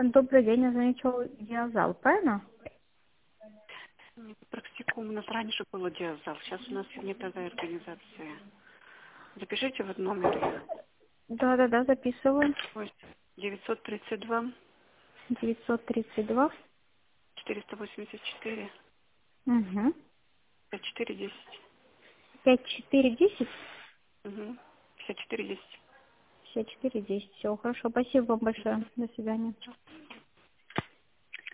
Добрый день, я звоню Диазал, правильно? Практикум. У нас раньше было диазал, сейчас у нас не такая организация. Запишите вот номер. Да, записываю. 932 932. 484 Угу. 5410. 5410. Угу. 5410. 5410. Все, хорошо. Спасибо вам большое. До свидания.